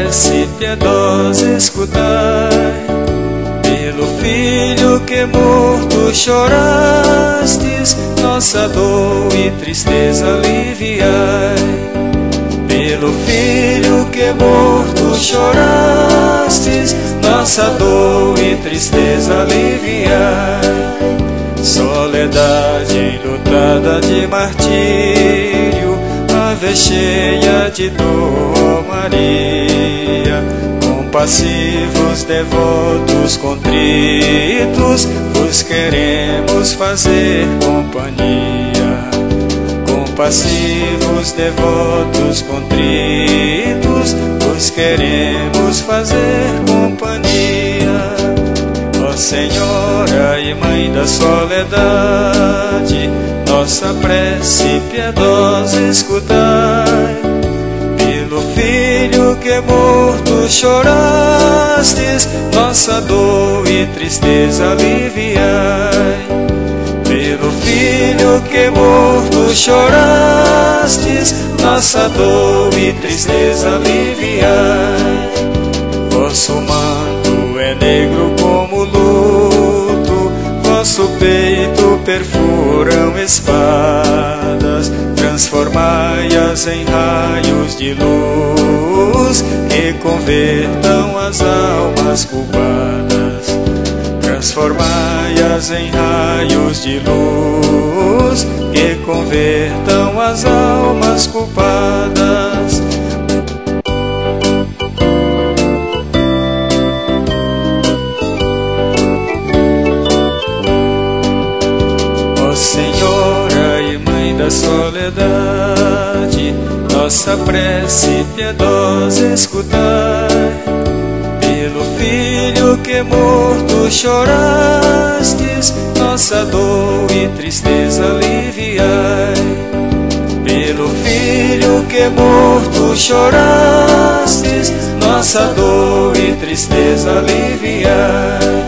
prece piedosa escutai. Pelo filho que morto chorastes, nossa dor e tristeza aliviai. Pelo filho que morto chorastes, nossa dor e tristeza aliviai. Soledade enlutada de martírio, ave cheia de dor, Maria. Compassivos, devotos, contritos, vos queremos fazer companhia. Compassivos, devotos, contritos, vos queremos fazer companhia. Ó Senhora e Mãe da Soledade, nossa prece piedosa escutai. Pelo filho que morto chorastes, nossa dor e tristeza aliviai. Pelo filho que morto chorastes, nossa dor e tristeza aliviai. Vosso manto é negro como luto, vosso peito perfuram espadas. Transformai-as em raios de luz, que convertam as almas culpadas. Transformai-as em raios de luz, que convertam as almas culpadas. Ó Senhora e Mãe da Soledade, nossa prece piedosa escutai. Pelo filho que morto chorastes, nossa dor e tristeza aliviai. Pelo filho que morto chorastes, nossa dor e tristeza aliviai.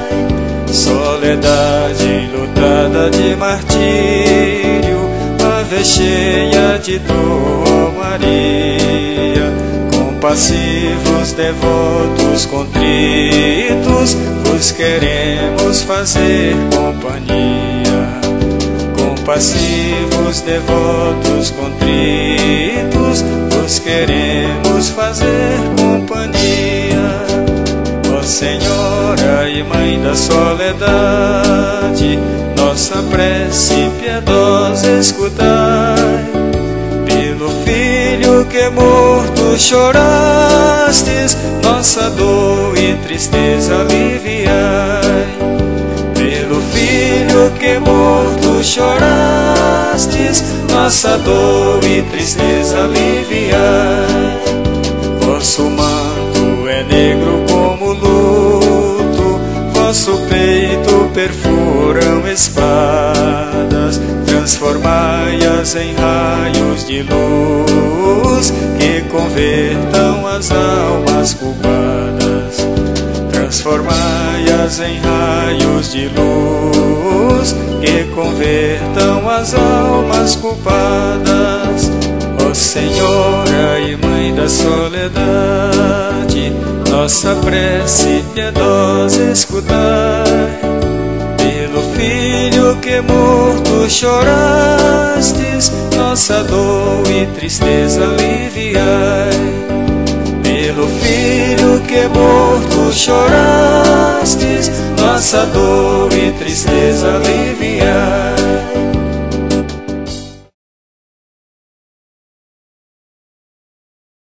Soledade enlutada de martírio, ave cheia de dor, Maria. Compassivos, devotos, contritos, vos queremos fazer companhia. Compassivos, devotos, contritos, vos queremos fazer companhia. Ó Senhora e Mãe da Soledade, nossa prece piedosa escutai. Pelo filho que morto chorastes, nossa dor e tristeza aliviai. Pelo filho que morto chorastes, nossa dor e tristeza aliviai. Vosso manto é negro como luto, vosso peito perfuram espadas. Transformai-as em raios de luz, que convertam as almas culpadas. Transformai-as em raios de luz, que convertam as almas culpadas. Ó Senhora e Mãe da Soledade, nossa prece piedosa escutai. Pelo filho que morto chorastes, nossa dor e tristeza aliviai. Pelo filho que morto chorastes, nossa dor e tristeza aliviai.